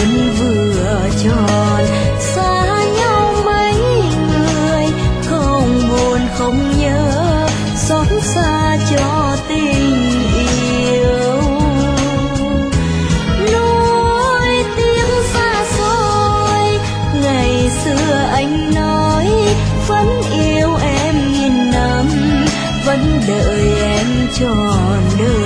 xuân vừa tròn, xa nhau mấy người không buồn không nhớ, xót xa cho tình yêu. Nuối tiếng xa xôi, ngày xưa anh nói vẫn yêu em nghìn năm, vẫn đợi em trọn đời.